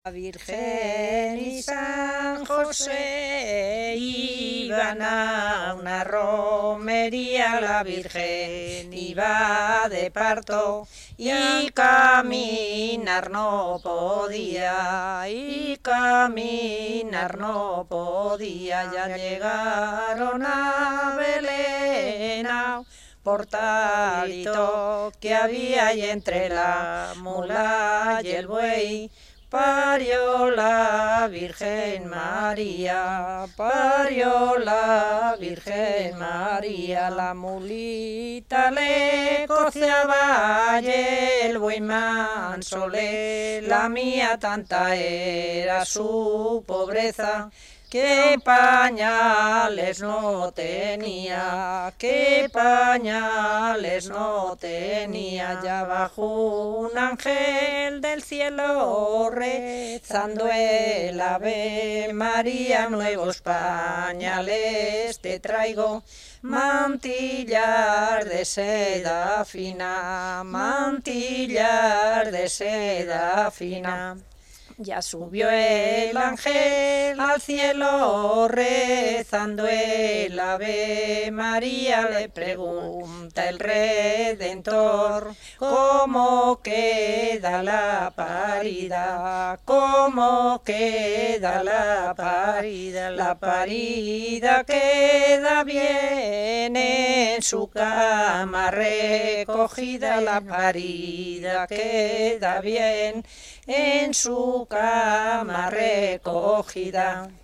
La Virgen y San José iban a una romería, la Virgen iba de parto y caminar no podía, ya llegaron a Belén, portalito que había ahí entre la mula y el buey. Parió la Virgen María, parió la Virgen María, la mulita le coceaba y el buey manso le lamía, tanta era su pobreza que pañales no tenía, ya bajo un ángel del cielo rezando el Ave María, nuevos pañales te traigo, mantillar de seda fina, mantillar de seda fina. Ya subió el ángel al cielo rezando el Ave María, le pregunta el Redentor cómo queda la parida, cómo queda la parida queda bien en su cama recogida, la parida queda bien en su cama recogida.